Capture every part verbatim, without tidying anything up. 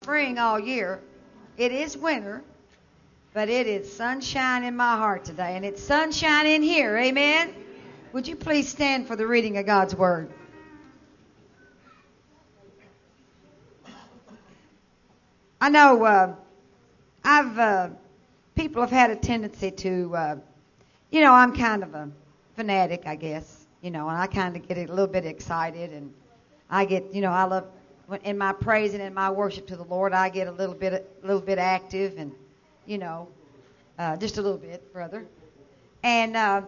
spring all year. It is winter, but it is sunshine in my heart today, and it's sunshine in here. Amen? Would you please stand for the reading of God's Word? I know uh, I've uh, people have had a tendency to, uh, you know, I'm kind of a fanatic, I guess, you know, and I kind of get a little bit excited, and I get, you know, I love in my praise and in my worship to the Lord, I get a little bit, a little bit active, and you know, uh, just a little bit, brother, and uh,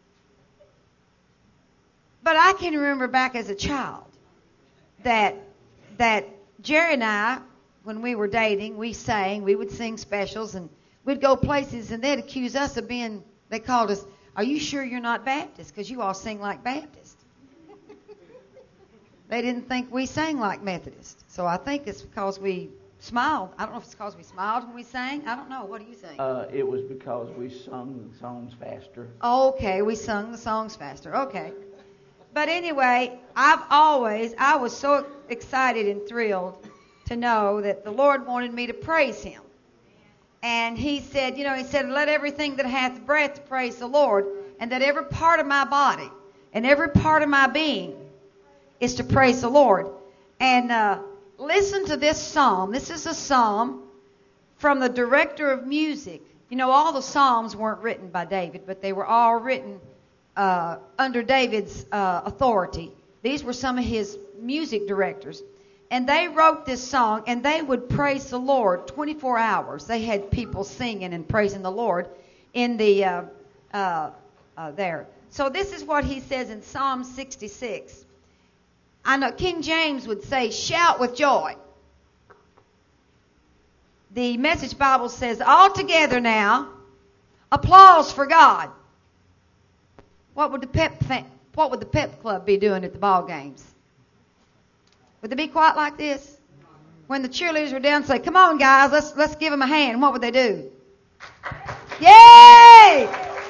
but I can remember back as a child that that Jerry and I, when we were dating, we sang, we would sing specials, and we'd go places, and they'd accuse us of being, they called us, "Are you sure you're not Baptist? Because you all sing like Baptists." They didn't think we sang like Methodists. So I think it's because we smiled. I don't know if it's because we smiled when we sang. I don't know. What do you think? Uh, it was because we sung the songs faster. Okay, we sung the songs faster. Okay. But anyway, I've always, I was so excited and thrilled to know that the Lord wanted me to praise Him. And He said, you know, He said, "Let everything that hath breath praise the Lord," and that every part of my body and every part of my being is to praise the Lord. And uh, listen to this psalm. This is a psalm from the director of music. You know, all the psalms weren't written by David, but they were all written uh, under David's uh, authority. These were some of his music directors. And they wrote this song, and they would praise the Lord twenty-four hours. They had people singing and praising the Lord in the uh, uh, uh, there. So this is what he says in Psalm sixty-six. I know King James would say, "Shout with joy." The Message Bible says, "All together now, applause for God." What would the pep what would the pep club be doing at the ball games? Would they be quiet like this? When the cheerleaders were down, say, "Come on, guys, let's let's give them a hand." What would they do? Yay!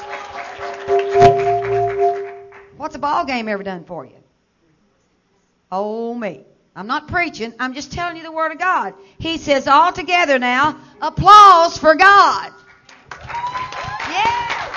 What's a ball game ever done for you? Oh, me. I'm not preaching. I'm just telling you the Word of God. He says, all together now, applause for God. Yeah.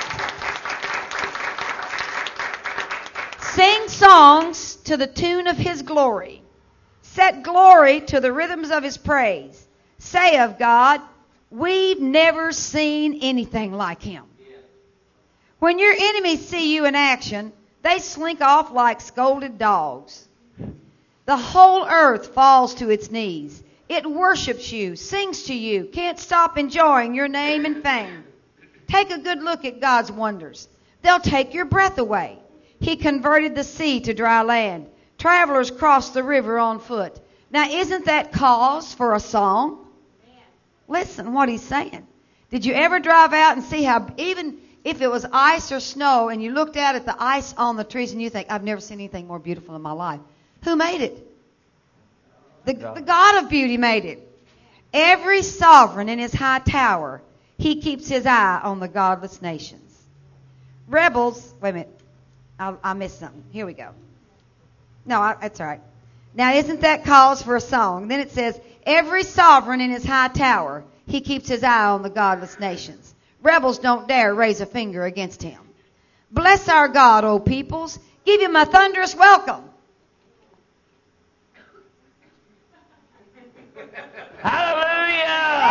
Sing songs to the tune of His glory. Set glory to the rhythms of His praise. Say of God, we've never seen anything like Him. When your enemies see you in action, they slink off like scolded dogs. The whole earth falls to its knees. It worships you, sings to you, can't stop enjoying your name and fame. Take a good look at God's wonders. They'll take your breath away. He converted the sea to dry land. Travelers crossed the river on foot. Now, isn't that cause for a song? Listen what he's saying. Did you ever drive out and see how, even if it was ice or snow, and you looked out at the ice on the trees and you think, "I've never seen anything more beautiful in my life"? Who made it? The, the God of beauty made it. Every sovereign in his high tower, he keeps his eye on the godless nations. Rebels, wait a minute, I, I missed something. Here we go. No, I, that's all right. Now, isn't that cause for a song? Then it says, every sovereign in his high tower, he keeps his eye on the godless nations. Rebels don't dare raise a finger against him. Bless our God, O peoples. Give him a thunderous welcome. Hallelujah!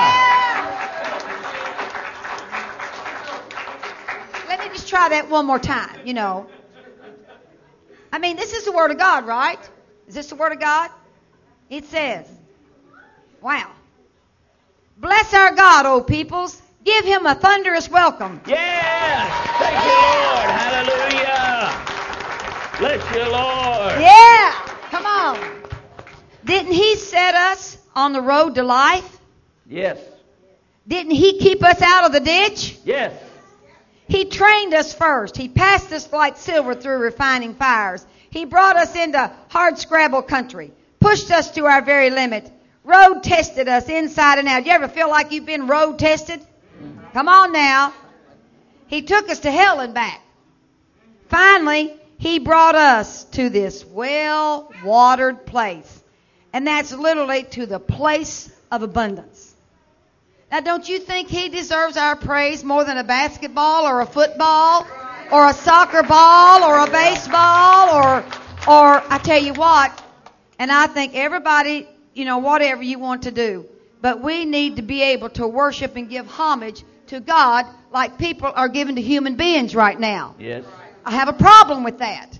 Yeah. Let me just try that one more time, you know. I mean, this is the Word of God, right? Is this the Word of God? It says, wow. Bless our God, O peoples. Give him a thunderous welcome. Yes! Thank you, Lord. Hallelujah! Bless you, Lord. Yeah! Come on. Didn't he set us on the road to life? Yes. Didn't he keep us out of the ditch? Yes. He trained us first. He passed us like silver through refining fires. He brought us into hard scrabble country, pushed us to our very limit, road tested us inside and out. You ever feel like you've been road tested? Come on now. He took us to hell and back. Finally, he brought us to this well-watered place. And that's literally to the place of abundance. Now, don't you think he deserves our praise more than a basketball or a football or a soccer ball or a baseball or, or I tell you what, and I think everybody, you know, whatever you want to do, but we need to be able to worship and give homage to God like people are giving to human beings right now. Yes. I have a problem with that.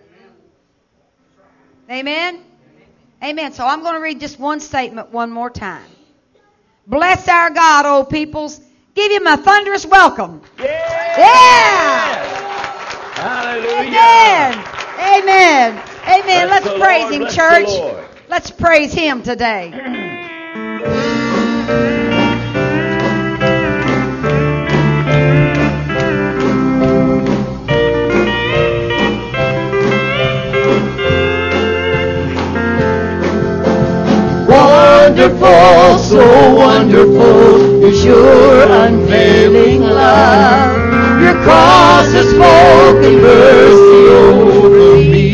Amen? Amen. So I'm going to read just one statement one more time. Bless our God, O peoples. Give him a thunderous welcome. Yeah! Yeah! Hallelujah! Amen. Amen. Amen. Bless Let's the praise Lord, him, bless church. the Lord. Let's praise him today. Wonderful, so wonderful is your unfailing love. Your cross has spoken mercy over me.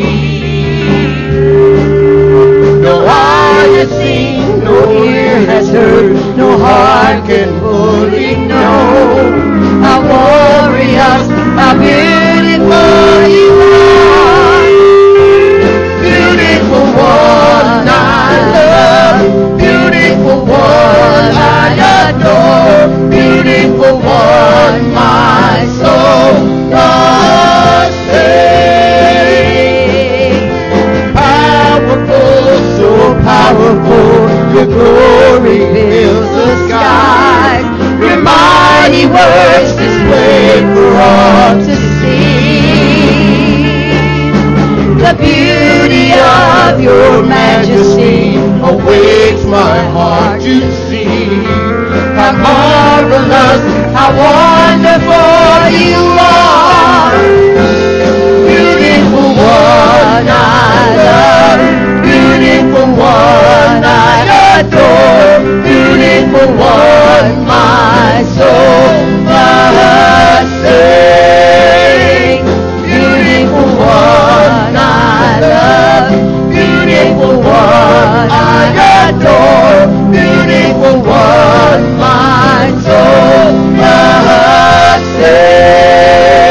No eye has seen, no ear has heard, no heart can fully know how glorious, how beautiful you are. Beautiful one I love, beautiful one I adore, beautiful one my soul must sing. Powerful, so powerful, your glory fills the skies. Your mighty works displayed for all to see. The beauty of your majesty awakes my heart to see. How marvelous, how wonderful you are. Beautiful one I love, beautiful one I adore, beautiful one my soul must sing. Beautiful one I love, beautiful one I adore, beautiful one my soul must sing.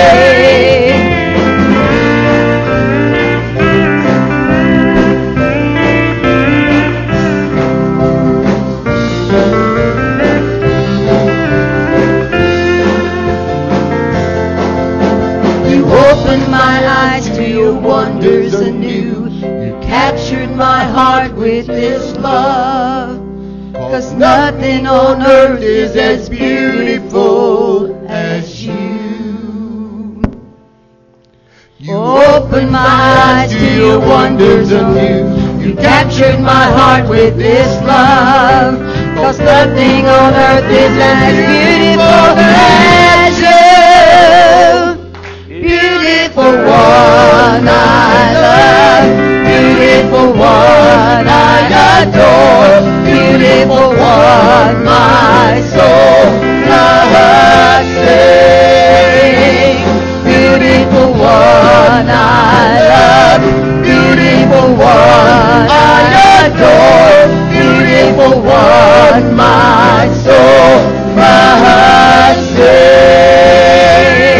You opened my eyes to your wonders anew. You captured my heart with this love. 'Cause nothing on earth is as beautiful as you. You opened my eyes to your wonders anew. You captured my heart with this love. 'Cause nothing on earth is as beautiful as you. Beautiful one I love, beautiful one I adore, beautiful one my soul must sing. Beautiful one I love, beautiful one I adore, beautiful one my soul must sing.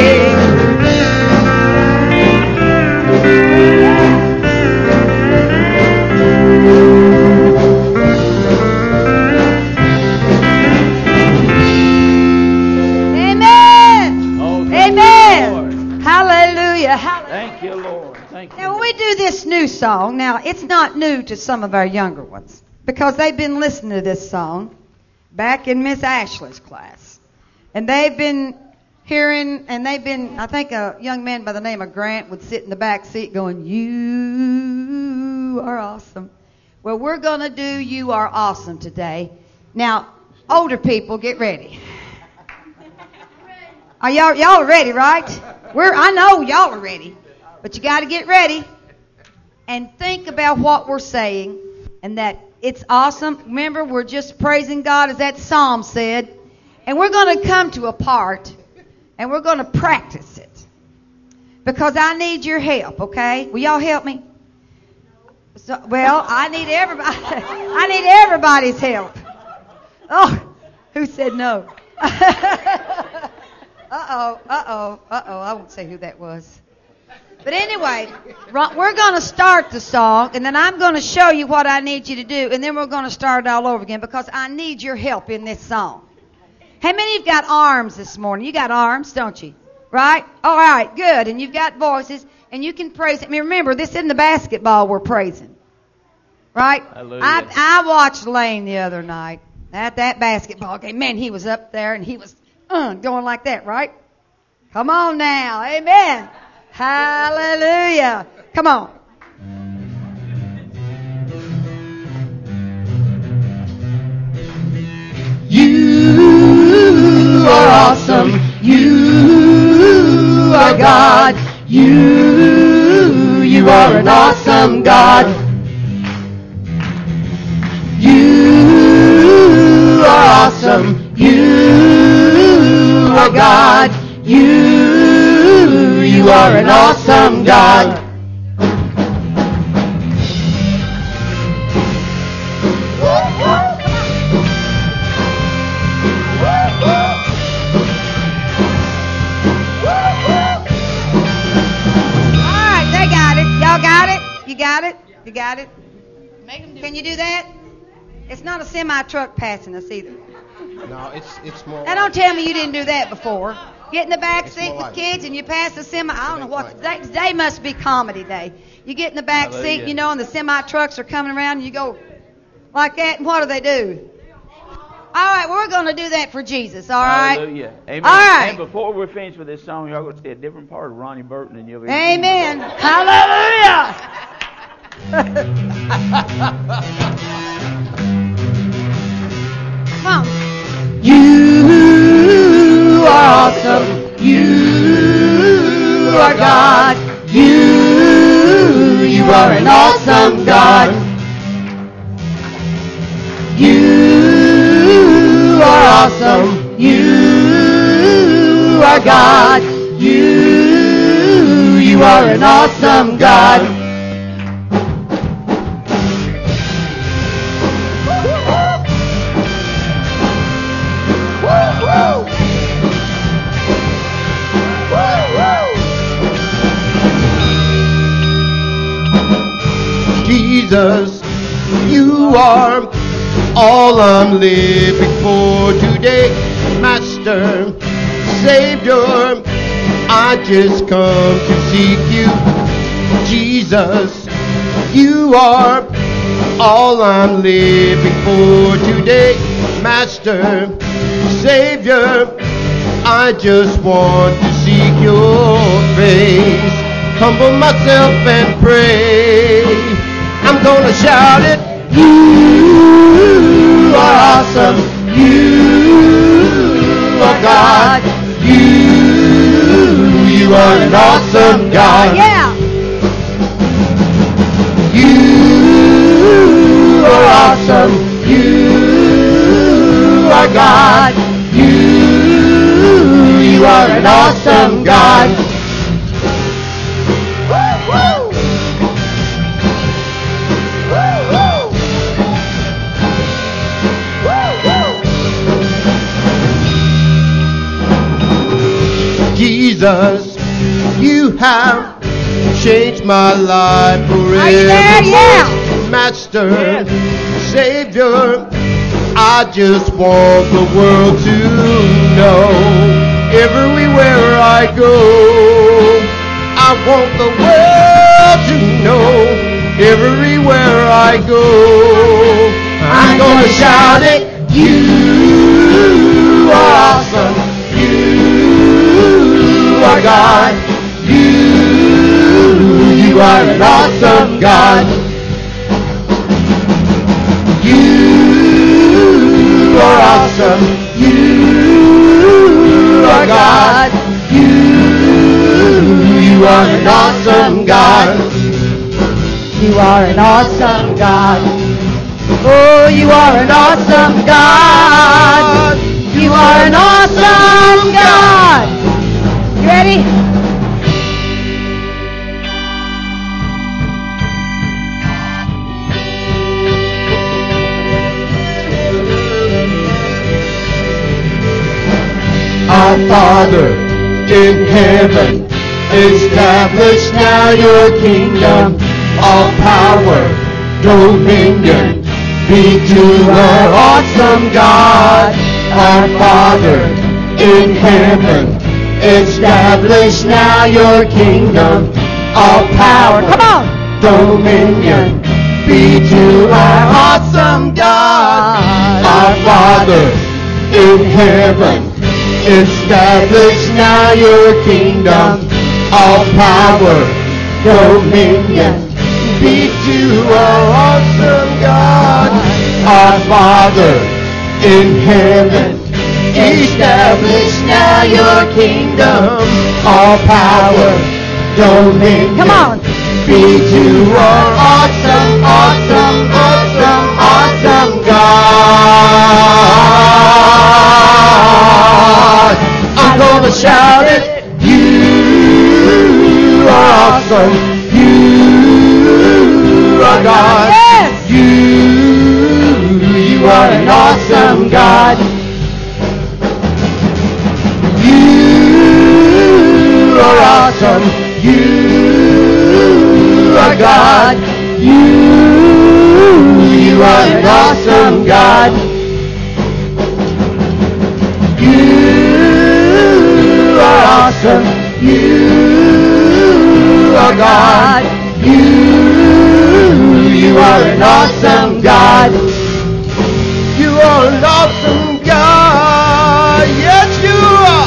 Thank you, Lord. Thank you. Now, when we do this new song, now, it's not new to some of our younger ones because they've been listening to this song back in Miss Ashley's class. And they've been hearing, and they've been, I think a young man by the name of Grant would sit in the back seat going, "You are awesome." Well, we're going to do "You Are Awesome" today. Now, older people, get ready. Are y'all, y'all are ready, right? We're, I know y'all are ready, but you got to get ready and think about what we're saying and that it's awesome. Remember, we're just praising God as that psalm said, and we're going to come to a part and we're going to practice it because I need your help, okay? Will y'all help me? So, well, I need everybody. I need everybody's help. Oh, who said no? uh-oh, uh-oh, uh-oh. I won't say who that was. But anyway, we're going to start the song, and then I'm going to show you what I need you to do, and then we're going to start it all over again because I need your help in this song. How many of you got arms this morning? You got arms, don't you? Right? All right, good. And you've got voices, and you can praise. I mean, remember, this isn't the basketball we're praising. Right? Hallelujah. I, I watched Lane the other night at that basketball game. Man, he was up there, and he was uh, going like that, right? Come on now. Amen. Hallelujah. Come on. You are awesome. You are God. You, you are an awesome God. You are awesome. You are God. You, you are an awesome God. You got it? You got it? Can you do that? It's not a semi-truck passing us either. No, it's it's more. Now don't tell me you didn't do that before. Get in the back It's seat more with like- kids and you pass the semi. I don't know what. Right. That day must be comedy day. You get in the back Hallelujah. seat, you know, and the semi-trucks are coming around and you go like that, and what do they do? All right, we're going to do that for Jesus, all right? Hallelujah. Amen. All right. And before we're finished with this song, y'all going to see a different part of Ronnie Burton than you'll ever Amen. Hallelujah. Come on. You are awesome. You are God. You, you are an awesome God. You are awesome. You are God. You, you are an awesome God. Jesus, you are all I'm living for today. Master, Savior, I just come to seek you. Jesus, you are all I'm living for today. Master, Savior, I just want to seek your face. Humble myself and pray. I'm gonna shout it. You are awesome. You are God. You, you are an awesome God. Yeah. You are awesome. You are God. You, you are an awesome God. Jesus, you have changed my life forever. Are you there? Yeah. Master, Savior, I just want the world to know. Everywhere I go, I want the world to know. Everywhere I go, I'm gonna shout it. You are awesome. You are God. You, you are an awesome God. You are awesome. You are God. You, you are an awesome God. You are an awesome God. Oh, you are an awesome God. You are an awesome God. You ready? Our Father in heaven, establish now your kingdom. All power, dominion, be to our awesome God. Our Father in heaven, establish now your kingdom. All power, come on, dominion, be to our awesome God. Our Father in heaven, establish now your kingdom. All power, dominion, be to our awesome God. Our Father in heaven, establish now your kingdom. All power, dominion, Come on. be to our awesome, awesome, awesome, awesome God. I'm gonna shout it. You are awesome. You are God. Yes. You, you are an awesome God. You are awesome. You are God. You, you are an awesome God. You are awesome. You are God. You, you are an awesome God. You are an awesome God. Yes, you are.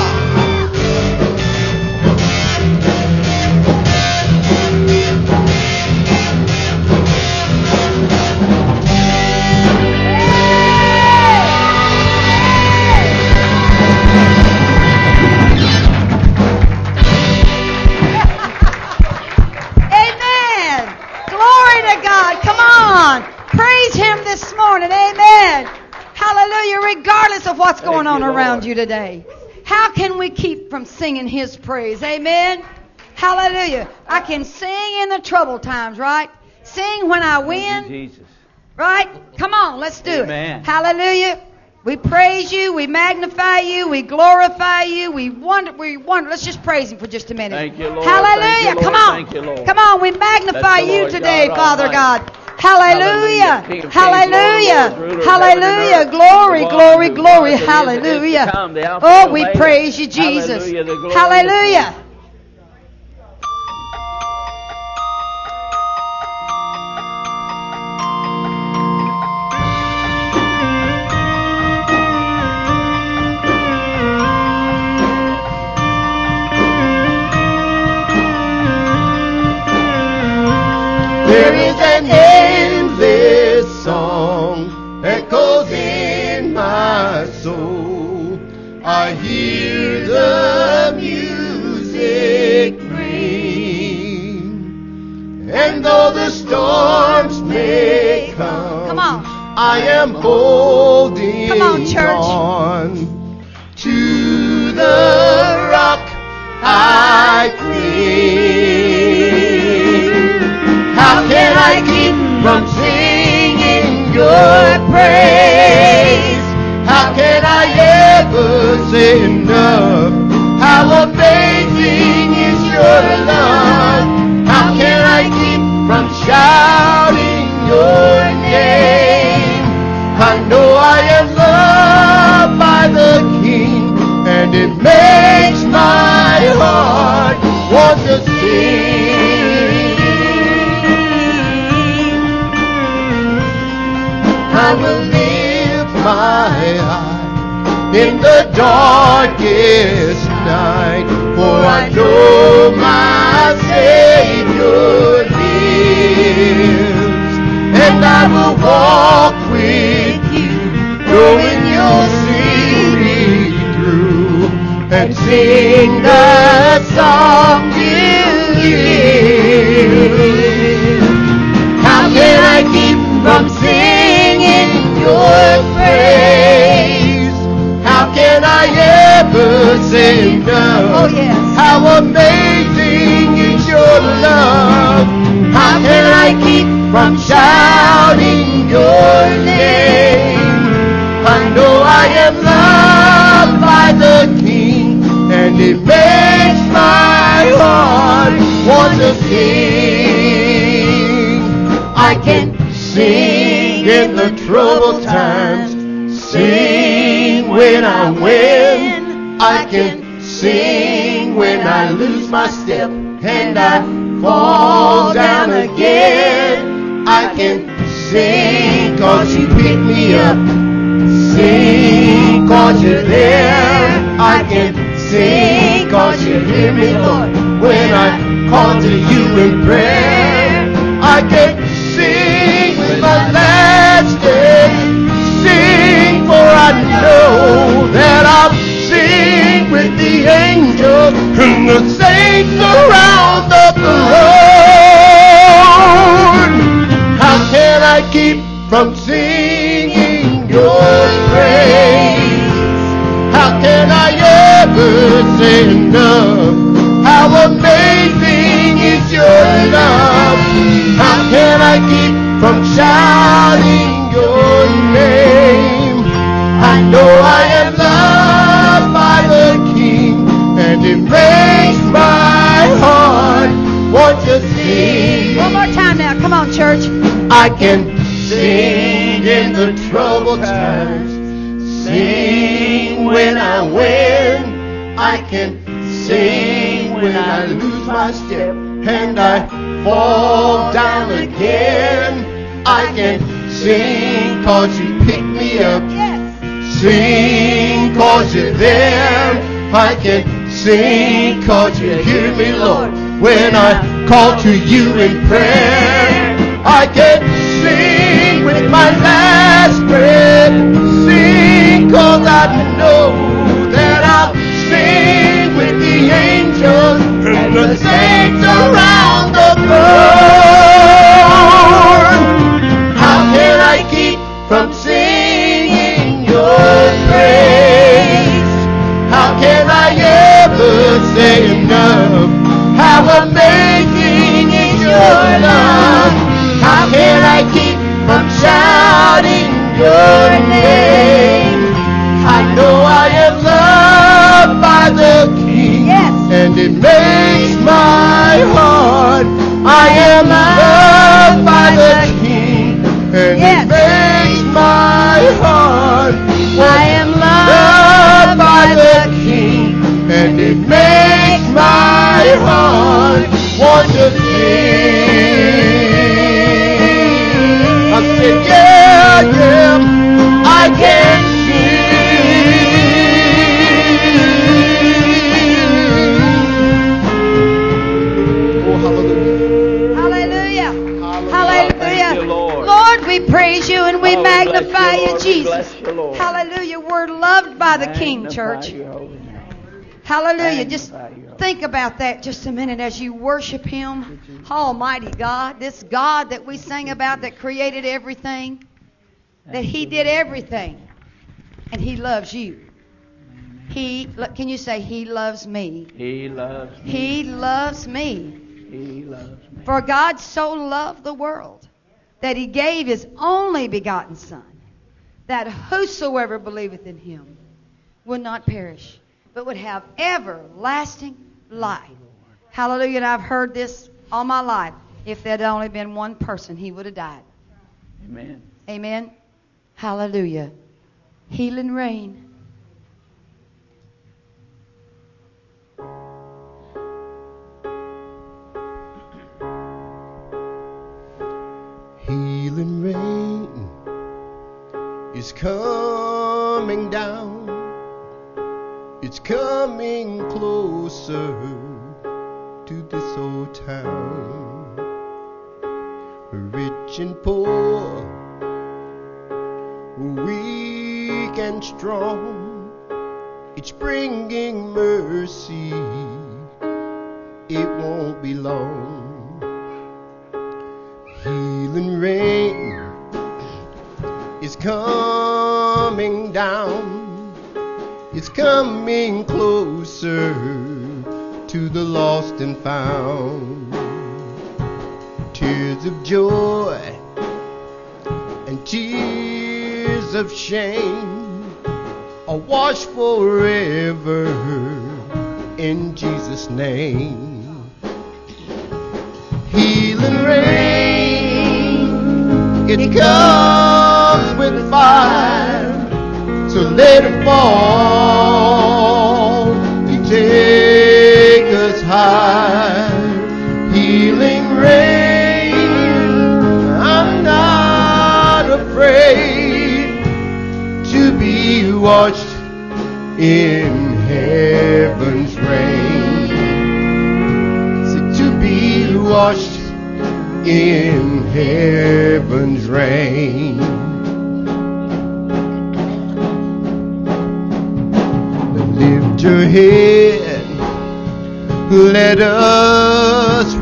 Praise Him this morning. Amen. Hallelujah. Regardless of what's going on around you today. How can we keep from singing His praise? Amen. Hallelujah. I can sing in the troubled times, right? Sing when I win. Jesus. Right? Come on, let's do Amen. it. Hallelujah. We praise you, we magnify you, we glorify you, we wonder, we wonder. Let's just praise Him for just a minute. Thank you, Lord. Hallelujah. Thank you, Lord. Come on. Thank you, Lord. Come on, we magnify Bless the you Lord today, God Father Almighty. God. Hallelujah. Hallelujah. King of kings, Hallelujah. Lord of lords, ruler of heaven and Hallelujah. earth. Glory, The one glory, who glory. was and is and is to Hallelujah. come, the Alpha Oh, and we Omega. praise you, Jesus. Hallelujah. The glorious Hallelujah. one. There is an endless song echoes in my soul. I hear the music ring, and though the storms may come, Come on. I am holding Come on, church. on to the rock I cling. How can I keep from singing your praise? How can I ever say enough? How amazing is your love? How can I keep from shouting your name? I know I am loved by the King, and it makes my heart want to sing. I will lift my eye in the darkest night, for I know my Savior lives, and I will walk with you, knowing you'll see me through, and sing the song you give. How can I keep from singing your praise? How can I ever say no? Oh, yes. How amazing is your love? How can I keep from shouting your name? I know I am loved by the King, and it makes my heart want to sing. I can sing in the troubled times, sing when I win. I can sing when I lose my step and I fall down again. I can sing 'cause you pick me up, sing 'cause you're there. I can sing 'cause you hear me, Lord, when I call to you in prayer. I can sing with my last day, sing for I know that I'll sing with the angels and the saints around the throne. How can I keep from singing your praise? How can I ever say enough? How amazing is your love? How can I keep from shouting your name? I know I am loved by the King, and it makes my heart want to sing. One more time now. Come on, church. I can sing in the troubled times, sing when I win. I can sing when I lose my step and I fall down again. I can sing 'cause you pick me up, Yes. sing 'cause you're there. I can sing 'cause you hear me, Lord, when I call to you in prayer. I can sing with my last breath, sing 'cause I know that I'll sing with the angels and the saints around the throne. How can I keep from singing your praise? How can I ever say enough? How amazing is your love? How can I keep from shouting your name? I know I am loved by the King, Yes. and it makes my heart. I am loved by the King, and Yes. it makes my heart. I am loved by the King, and it makes my heart want to sing. I said, yeah, yeah, I can sing. Oh, hallelujah. Hallelujah. Thank Hallelujah. you, Lord. Lord, we praise you and we Oh, we bless magnify you, you, Lord. We Jesus. bless you, Lord. Hallelujah. We're loved by the King, Magnify church. your holy name. Hallelujah. Just Magnify your holy think about that just a minute as you worship Him. Almighty God, this God that we sing about that created everything, that He did everything, and He loves you. He, can you say, He loves me? He loves me. He loves me. He loves me. For God so loved the world that He gave His only begotten Son, that whosoever believeth in Him would not perish, but would have everlasting life. Hallelujah. And I've heard this all my life. If there had only been one person, he would have died. Amen. Amen. Hallelujah. Healing rain. Healing rain is coming down. It's coming closer to this old town. Rich and poor, weak and strong, it's bringing mercy. It won't be long. Healing rain is coming down. It's coming closer to the lost and found. Tears of joy and tears of shame are washed forever in Jesus' name. Healing rain, it comes with fire, so let it fall and take us high. Healing rain, I'm not afraid to be washed in heaven's rain. So to be washed in heaven's rain. Lift your head, let us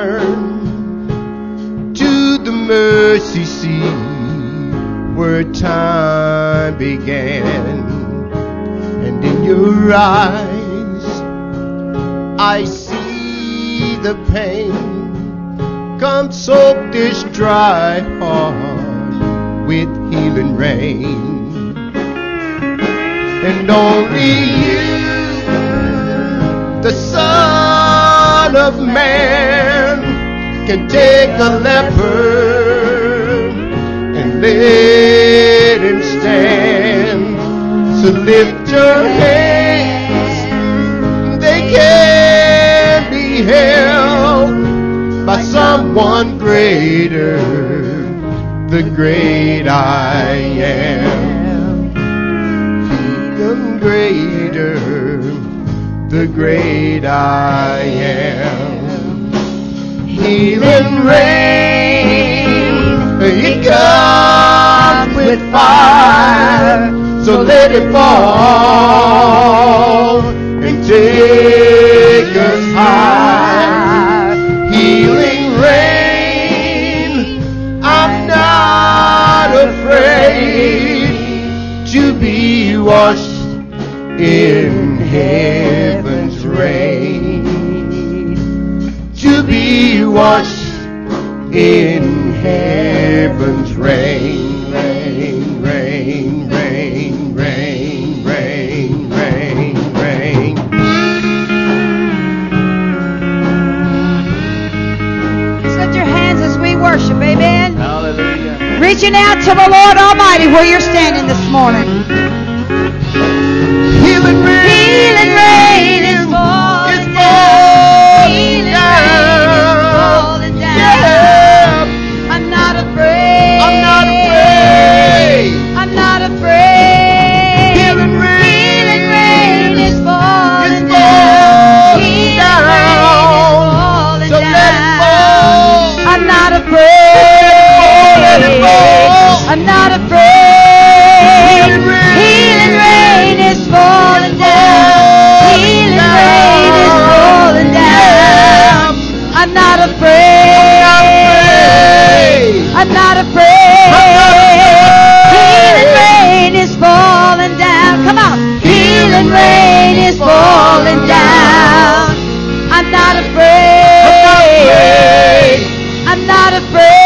return to the mercy seat where time began. And in your eyes I see the pain. Come soak this dry heart with healing rain. And only you, the Son of Man, can take a leper and let him stand. So lift your hands, they can be held by someone greater, the great I am. Even greater, the great I am. Healing rain, it comes with fire, so let it fall and take us high. Healing rain, I'm not afraid to be washed in heaven's rain. To be washed in heaven's rain. Rain, rain, rain, rain, rain, rain, rain. Lift your hands as we worship, amen. Hallelujah. Reaching out to the Lord Almighty where you're standing this morning. Healing rain, Healing rain is falling is down. falling Healing down. rain is falling down. Yeah. I'm not afraid. I'm not afraid. I'm not afraid. Healing rain, Healing rain is falling is down. falling Healing down. rain is falling So let it down. fall. I'm not afraid. Let it fall. I'm not afraid. Healing rain. Healing rain is falling down. Healing rain is falling down. I'm not afraid. I'm not afraid. Healing rain is falling down. Come on. Healing rain is falling down. I'm not afraid. I'm not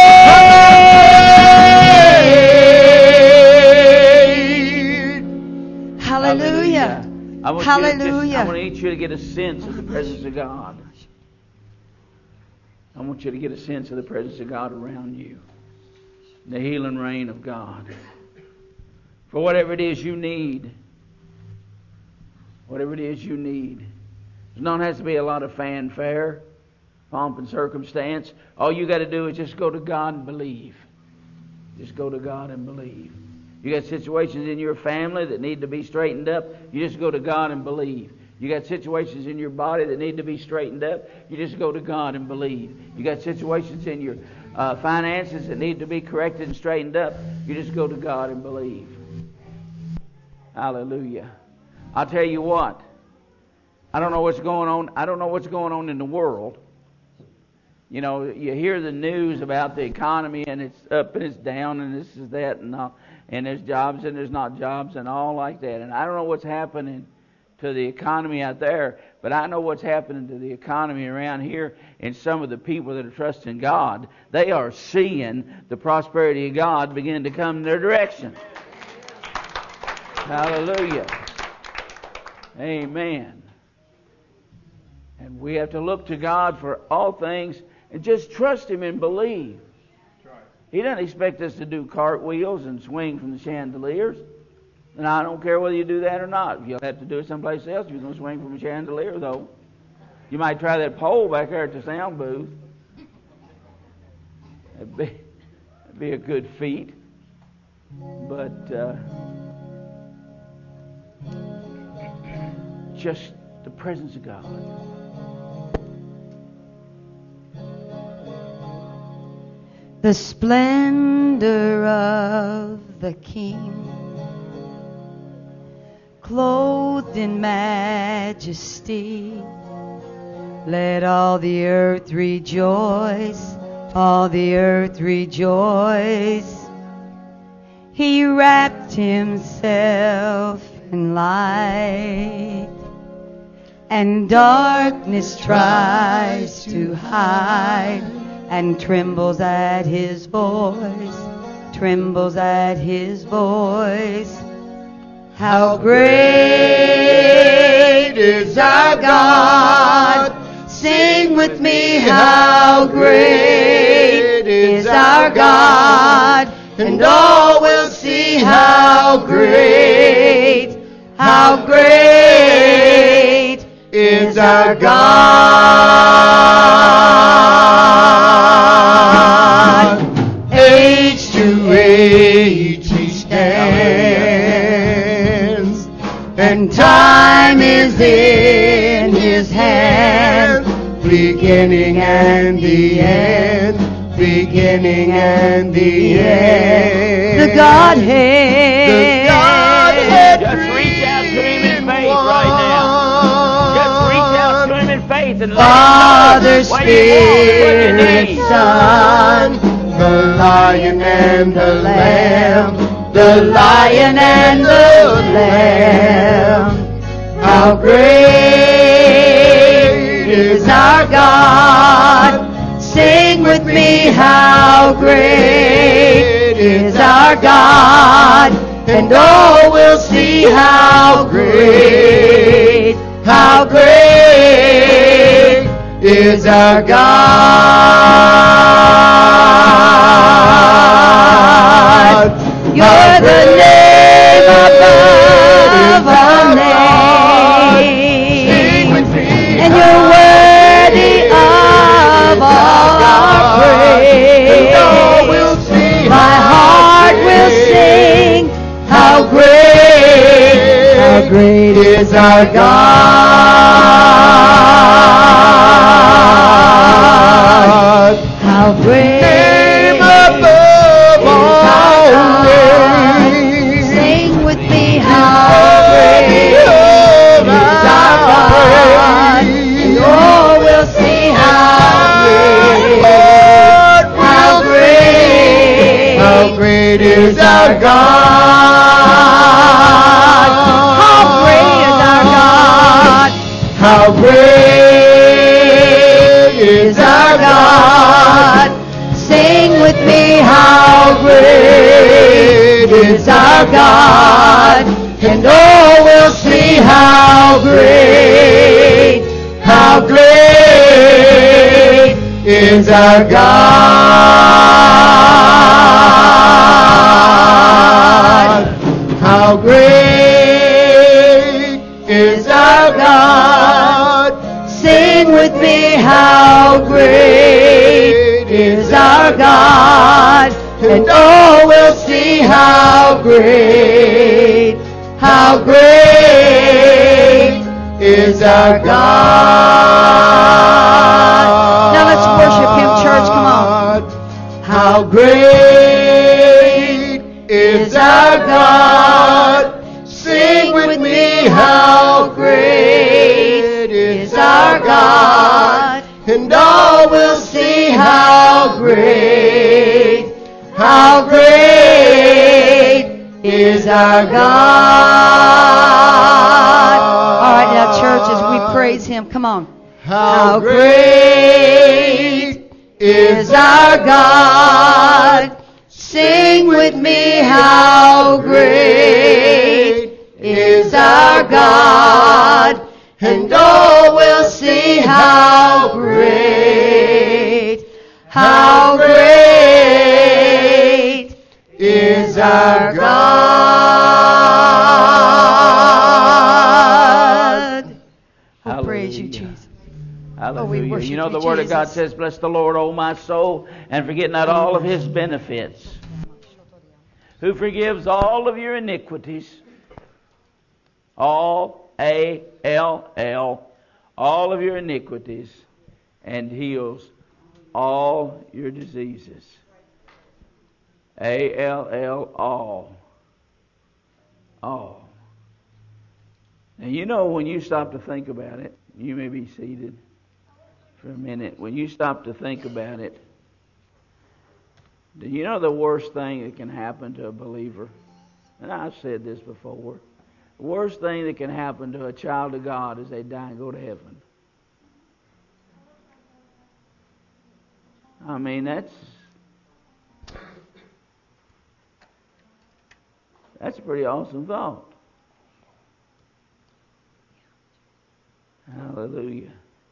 afraid. Hallelujah. I want Hallelujah. You to just, I want each of you to get a sense of the presence of God. I want you to get a sense of the presence of God around you. The healing rain of God. For whatever it is you need. Whatever it is you need. There's not has to be a lot of fanfare, pomp and circumstance. All you got to do is just go to God and believe. Just go to God and believe. You got situations in your family that need to be straightened up. You just go to God and believe. You got situations in your body that need to be straightened up. You just go to God and believe. You got situations in your uh, finances that need to be corrected and straightened up. You just go to God and believe. Hallelujah. I'll tell you what. I don't know what's going on. I don't know what's going on in the world. You know, you hear the news about the economy and it's up and it's down and this is that and all, and there's jobs and there's not jobs and all like that. And I don't know what's happening to the economy out there, but I know what's happening to the economy around here, and some of the people that are trusting God, they are seeing the prosperity of God begin to come in their direction. Hallelujah. Amen. And we have to look to God for all things and just trust Him and believe. He doesn't expect us to do cartwheels and swing from the chandeliers. And I don't care whether you do that or not. If you'll have to do it someplace else, you're going to swing from a chandelier, though. You might try that pole back there at the sound booth. That'd be, that'd be a good feat. But uh, just the presence of God. The splendor of the King, clothed in majesty, let all the earth rejoice, all the earth rejoice. He wrapped Himself in light, and darkness tries to hide, and trembles at His voice, trembles at His voice. How great is our God! Sing with me, how great is our God! And all will see how great, how great is our God. Age to age He stands, and time is in His hand, beginning and the end, beginning and the end. The Godhead, the Godhead. Just reach out to Him in faith right now. Just reach out to Him in faith and let Father, Him know. Spirit, Son, the Lion and the Lamb, the Lion and the Lamb. How great is our God! Sing with me, how great is our God! And all will see how great, how great is our God. You're the name above all names, and you're worthy of all our praise. My heart will sing, how great, how great is our God. How great is our God. Sing with me, how great is our God. And all will see how great, how great, how great is our God. How great is our God. How great is our God. Sing with me, how great is our God. And all will see how great, how great is our God. How great is our God. Sing with me, how great is our God. And all will see how great, how great is our God. Now let's worship Him, church. Come on. How great is our God. Sing with me, how great is our God. And all will see how great, how great is our God. All right, now, church, as we praise Him, come on. How great is our God. Sing with me, how great is our God. And all will sing how great, how great is our God. Oh, praise you, Jesus. Hallelujah. Oh, we worship you know, the you, Word of God Jesus. says, bless the Lord, O my soul, and forget not all of His benefits, who forgives all of your iniquities, all, A L L, all of your iniquities, and heals all your diseases. A L L, all. All. And you know, when you stop to think about it, you may be seated for a minute. When you stop to think about it, do you know the worst thing that can happen to a believer? And I've said this before. The worst thing that can happen to a child of God is they die and go to heaven. I mean, that's that's a pretty awesome thought. Hallelujah.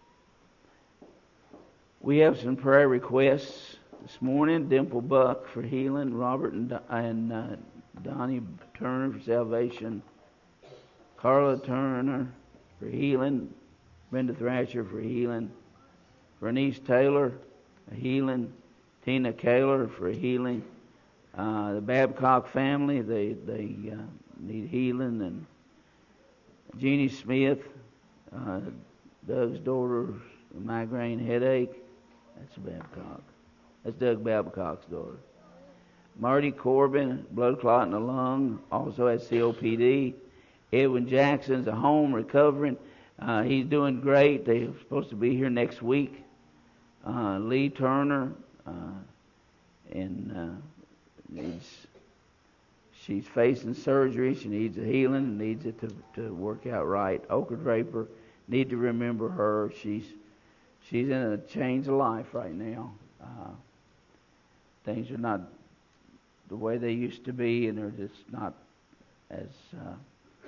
We have some prayer requests this morning. Dimple Buck for healing, Robert and, and uh, Donnie Turner for salvation, Carla Turner for healing, Brenda Thrasher for healing, Bernice Taylor for healing, Tina Kaler for healing, uh, the Babcock family, they they uh, need healing, and Jeannie Smith, uh, Doug's daughter's migraine headache. That's Babcock. That's Doug Babcock's daughter. Marty Corbin, blood clot in the lung, also has C O P D. Edwin Jackson's at home recovering. Uh, he's doing great. They're supposed to be here next week. Uh, Lee Turner, uh, and uh, needs, she's facing surgery. She needs a healing, needs it to, to work out right. Oka Draper, need to remember her. She's she's in a change of life right now. Uh, things are not the way they used to be, and they're just not as uh,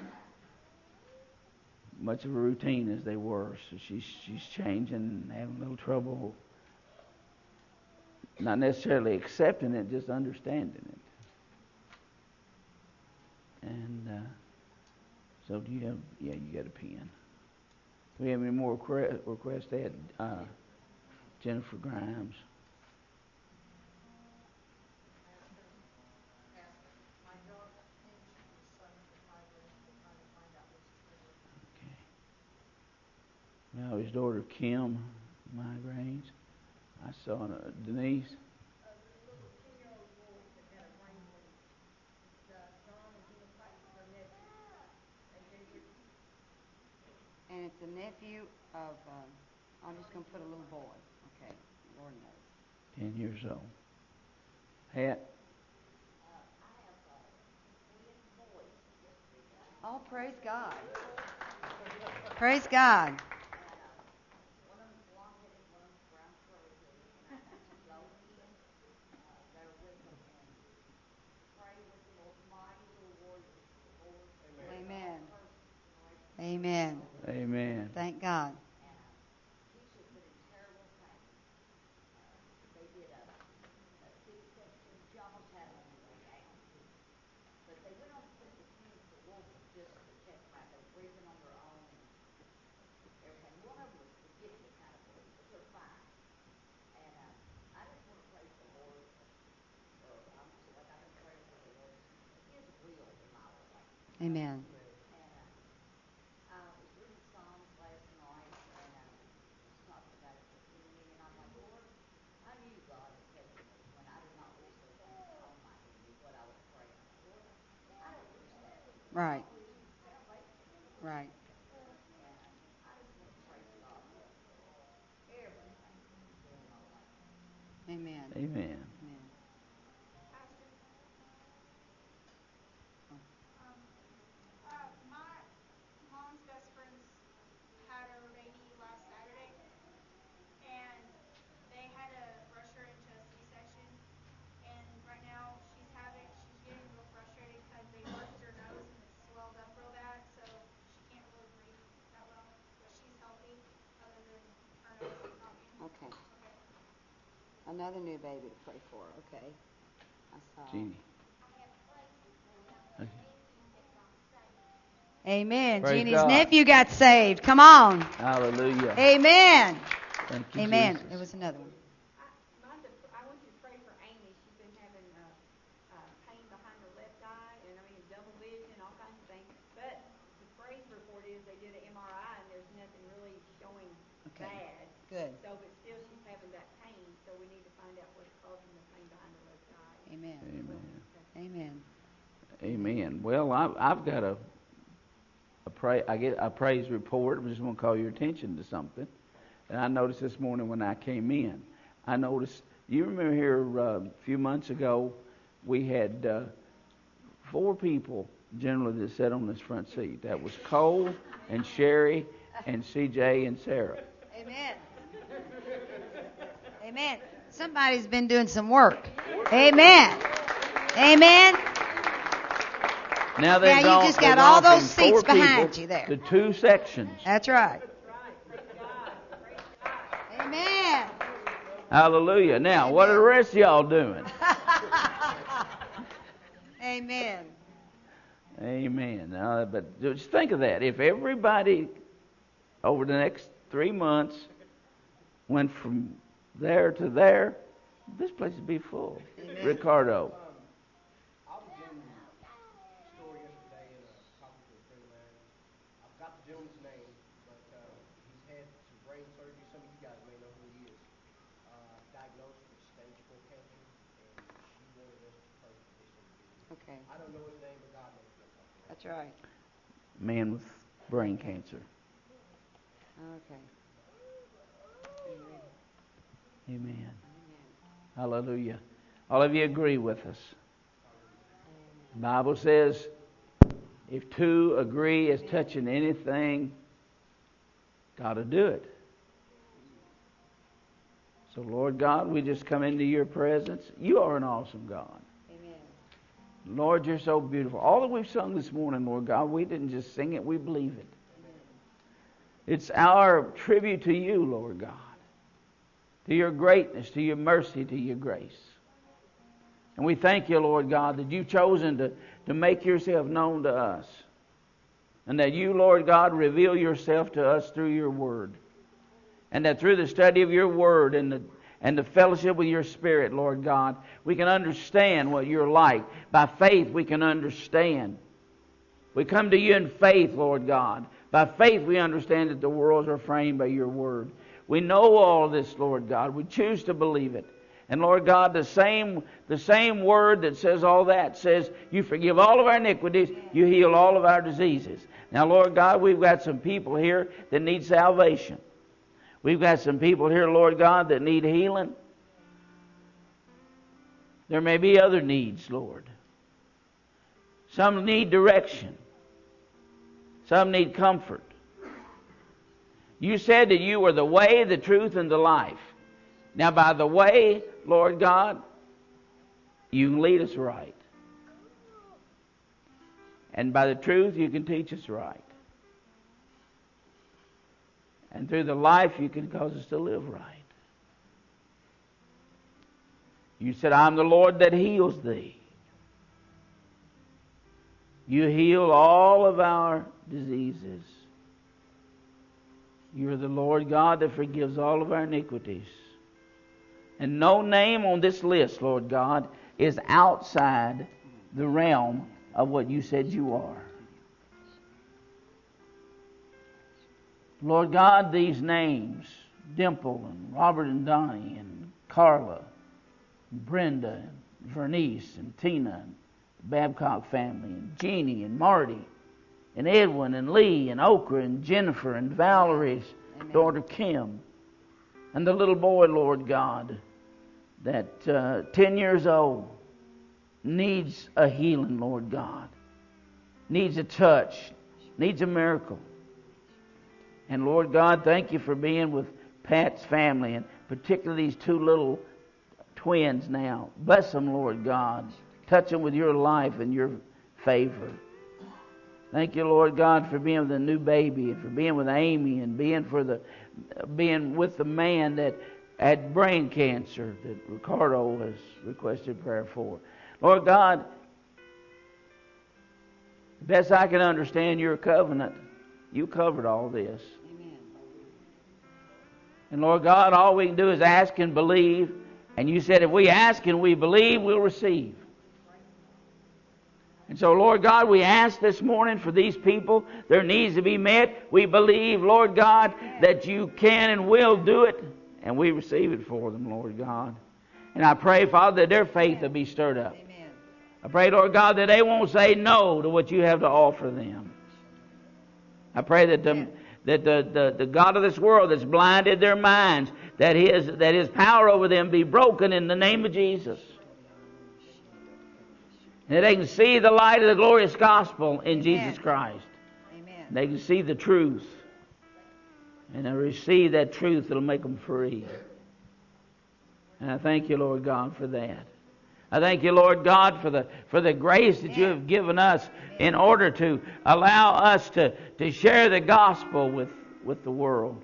much of a routine as they were. So she's she's changing and having a little trouble, not necessarily accepting it, just understanding it. And uh, so, do you have? Yeah, you got a pen. Do we have any more requests? They had uh, Jennifer Grimes. Now his daughter Kim, migraines. I saw uh, Denise. And it's a nephew of, um, I'm just going to put a little boy. Okay, Lord knows. Ten years old. Hat. Oh, praise God. Praise God. Amen. Amen. Amen. Thank God. Amen. Right. Right. Amen. Amen. Amen. Um, uh, my mom's best friends had her baby last Saturday, and they had to rush her into a C-section. And right now she's having, she's getting real frustrated because they worked her nose and it's swelled up real bad, so she can't really breathe that well. But she's healthy other another new baby to pray for. Okay. I saw. Jeannie. Amen. Praise Jeannie's God. nephew got saved. Come on. Hallelujah. Amen. Thank you, Amen. Jesus. There was another one. I want you to pray for Amy. She's been having uh, uh, pain behind her left eye, and I mean double vision, all kinds of things. But the praise report is they did an M R I, and there's nothing really showing Okay. bad. Good. So, but still she's having that pain. So we need to find out what's causing the pain behind her left eye. Amen. Amen. Amen. Amen. Well, I've, I've got a a pray I get a praise report. I'm just going to call your attention to something. And I noticed this morning when I came in. I noticed. You remember here uh, a few months ago, we had uh, four people generally that sat on this front seat. That was Cole and Sherry and C J and Sarah. Amen. Amen. Somebody's been doing some work. Amen. Amen. Now they've Now you gone, just they've got all gone those from four seats behind people you there. to two sections. That's right. Amen. Hallelujah. Now, what are the rest of y'all doing? Amen. Amen. Now, but just think of that. If everybody over the next three months went from there to there, this place would be full. Amen. Ricardo. I was in the store yesterday and uh, talking to a friend of mine. I've got the gentleman's name, but uh, he's had some brain surgery. Some of you guys may know who he is. Uh, diagnosed with stage four cancer, and she wanted us to pray for this individual. Okay. I don't know his name, but God knows what I'm talking about. That's right. Man with brain cancer. Okay. Amen. Hallelujah. All of you agree with us. The Bible says, if two agree as touching anything, God will do it. So, Lord God, we just come into your presence. You are an awesome God. Amen. Lord, you're so beautiful. All that we've sung this morning, Lord God, we didn't just sing it, we believe it. It's our tribute to you, Lord God, to your greatness, to your mercy, to your grace. And we thank you, Lord God, that you've chosen to, to make yourself known to us. And that you, Lord God, reveal yourself to us through your word. And that through the study of your word and the, and the fellowship with your Spirit, Lord God, we can understand what you're like. By faith, we can understand. We come to you in faith, Lord God. By faith, we understand that the worlds are framed by your word. We know all this, Lord God. We choose to believe it. And Lord God, the same the same word that says all that says you forgive all of our iniquities, you heal all of our diseases. Now, Lord God, we've got some people here that need salvation. We've got some people here, Lord God, that need healing. There may be other needs, Lord. Some need direction. Some need comfort. You said that you were the way, the truth, and the life. Now, by the way, Lord God, you can lead us right. And by the truth, you can teach us right. And through the life, you can cause us to live right. You said, I'm the Lord that heals thee. You heal all of our diseases. You're the Lord God that forgives all of our iniquities. And no name on this list, Lord God, is outside the realm of what you said you are. Lord God, these names, Dimple and Robert and Donnie and Carla, and Brenda and Vernice and Tina and the Babcock family and Jeannie and Marty and Edwin and Lee and Okra and Jennifer and Valerie's Amen. Daughter Kim and the little boy, Lord God, that uh, ten years old needs a healing, Lord God, needs a touch, needs a miracle. And Lord God, thank you for being with Pat's family and particularly these two little twins now. Bless them, Lord God. Touch them with your life and your favor. Thank you, Lord God, for being with the new baby and for being with Amy and being for the being with the man that had brain cancer that Ricardo has requested prayer for. Lord God, best I can understand your covenant, you covered all this. Amen. And Lord God, all we can do is ask and believe. And you said if we ask and we believe, we'll receive. And so, Lord God, we ask this morning for these people. Their needs to be met. We believe, Lord God, that you can and will do it. And we receive it for them, Lord God. And I pray, Father, that their faith will be stirred up. Amen. I pray, Lord God, that they won't say no to what you have to offer them. I pray that the, that the, the, the God of this world that's blinded their minds, that his, that his power over them be broken in the name of Jesus. That they can see the light of the glorious gospel in Amen. Jesus Christ. Amen. They can see the truth. And they receive that truth that'll make them free. And I thank you, Lord God, for that. I thank you, Lord God, for the for the grace that you have given us in order to allow us to, to share the gospel with, with the world.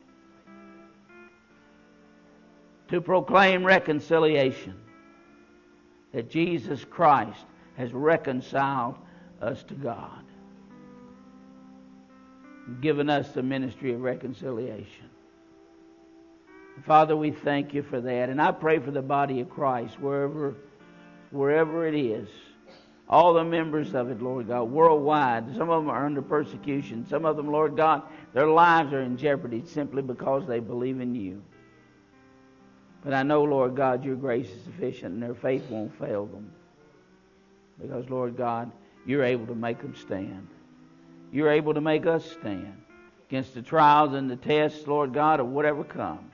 To proclaim reconciliation. That Jesus Christ has reconciled us to God. Given us the ministry of reconciliation. Father, we thank you for that. And I pray for the body of Christ, wherever, wherever it is. All the members of it, Lord God, worldwide. Some of them are under persecution. Some of them, Lord God, their lives are in jeopardy simply because they believe in you. But I know, Lord God, your grace is sufficient and their faith won't fail them. Because, Lord God, you're able to make them stand. You're able to make us stand against the trials and the tests, Lord God, of whatever comes.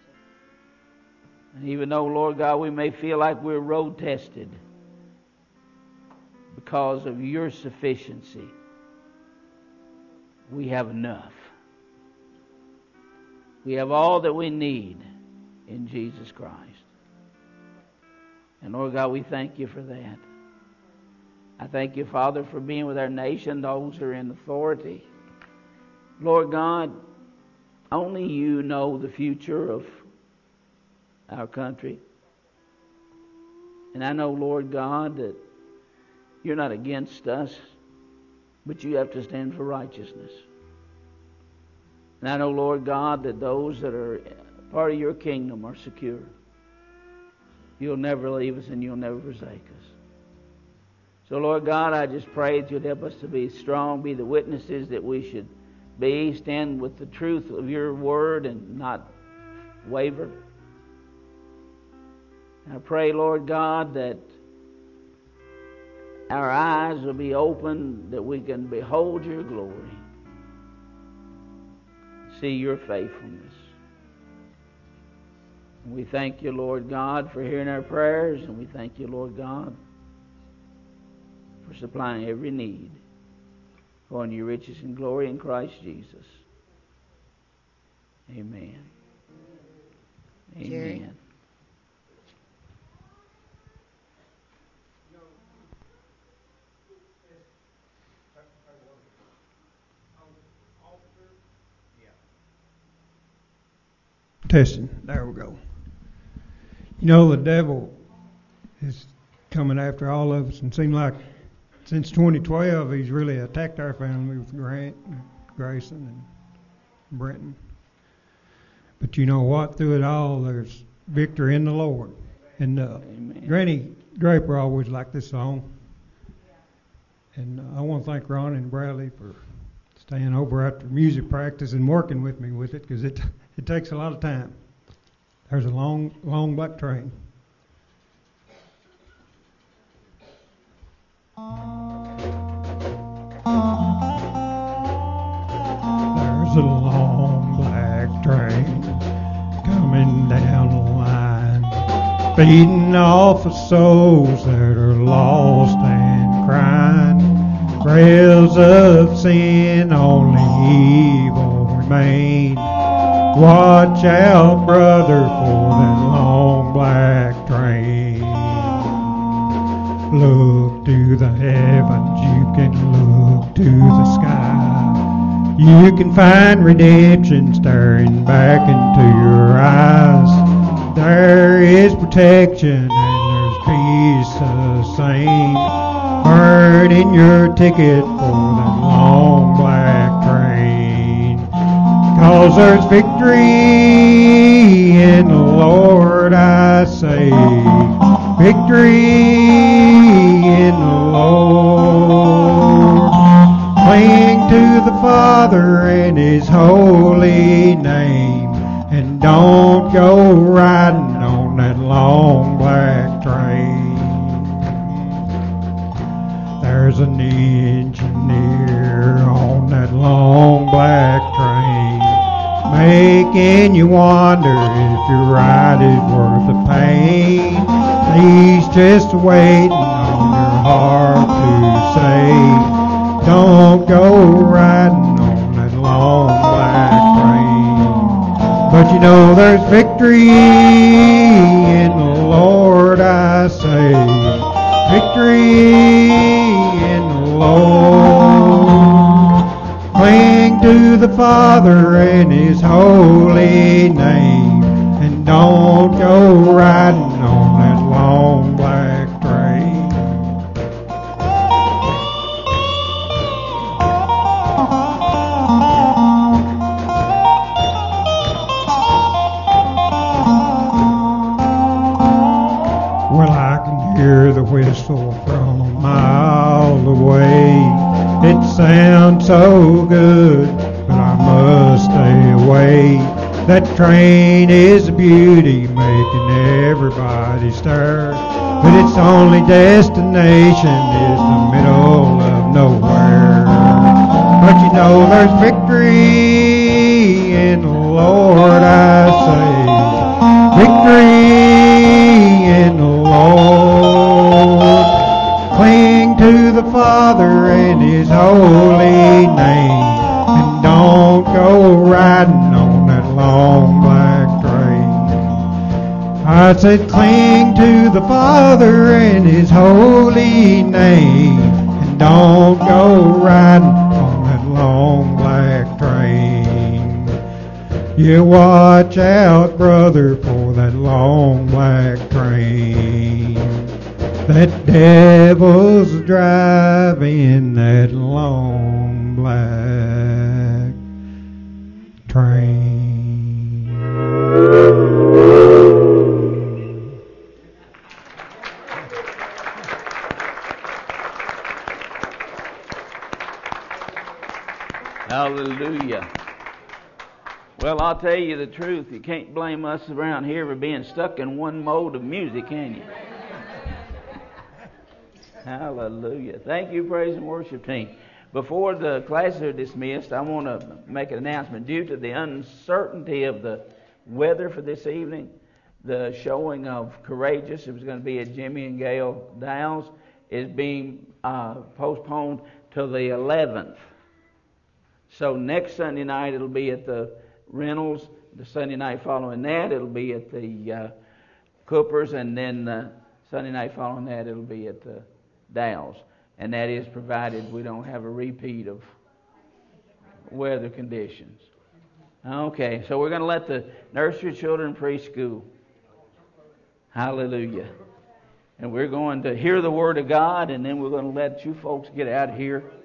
And even though, Lord God, we may feel like we're road tested because of your sufficiency, we have enough. We have all that we need in Jesus Christ. And Lord God, we thank you for that. I thank you, Father, for being with our nation, those who are in authority. Lord God, only you know the future of our country. And I know, Lord God, that you're not against us, but you have to stand for righteousness. And I know, Lord God, that those that are part of your kingdom are secure. You'll never leave us and you'll never forsake us. So, Lord God, I just pray that you'd help us to be strong, be the witnesses that we should be, stand with the truth of your word and not waver. I pray, Lord God, that our eyes will be open, that we can behold your glory, see your faithfulness. And we thank you, Lord God, for hearing our prayers, and we thank you, Lord God, for supplying every need on your riches and glory in Christ Jesus. Amen. Jerry. Amen. Testing. There we go. You know, the devil is coming after all of us, and seems like since twenty twelve he's really attacked our family with Grant, Grayson, and Brenton. But you know what? Through it all, there's victory in the Lord. And uh, Granny Draper always liked this song. And uh, I want to thank Ron and Bradley for staying over after music practice and working with me with it, because it it takes a lot of time. There's a long, long black train. There's a long black train coming down the line, feeding off of souls that are lost and crying. Trails of sin, only evil remain. Watch out, brother, for that long black train. Look to the heavens, you can look to the sky. You can find redemption staring back into your eyes. There is protection and there's peace the same. Burning your ticket for that long black train. 'Cause there's victory in the Lord, I say. Victory in the Lord. Cling to the Father and His holy name, and don't go riding on that long black train. There's an engineer on that long black train, making you wonder if your ride is worth the pain. He's just waiting on your heart to say, don't go riding on that long black train. But you know there's victory in the Lord, I say. Victory in the Lord. Cling to the Father and His holy name, and don't go riding on that long black train. Well, I can hear the whistle from a mile away. It sounds so good, but I must stay away. That train is a beauty, making everybody stir. But its only destination is the middle of nowhere. But you know there's victory in the Lord, I say. Victory in the Lord. Cling to the Father and His holy name, and don't go riding on that long black train. I said cling to the Father and His holy name, and don't go riding on that long black train. You watch out, brother, for that long black train. That devil's driving that long black train. Hallelujah. Well, I'll tell you the truth. You can't blame us around here for being stuck in one mode of music, can you? Hallelujah. Thank you, praise and worship team. Before the classes are dismissed, I want to make an announcement. Due to the uncertainty of the weather for this evening, the showing of Courageous, it was going to be at Jimmy and Gail Dow's, is being uh, postponed till the eleventh. So next Sunday night it'll be at the Reynolds. The Sunday night following that it'll be at the uh, Coopers, and then the Sunday night following that it'll be at the Dow's. And that is provided we don't have a repeat of weather conditions. Okay, so we're going to let the nursery children preschool. Hallelujah. And we're going to hear the Word of God, and then we're going to let you folks get out of here.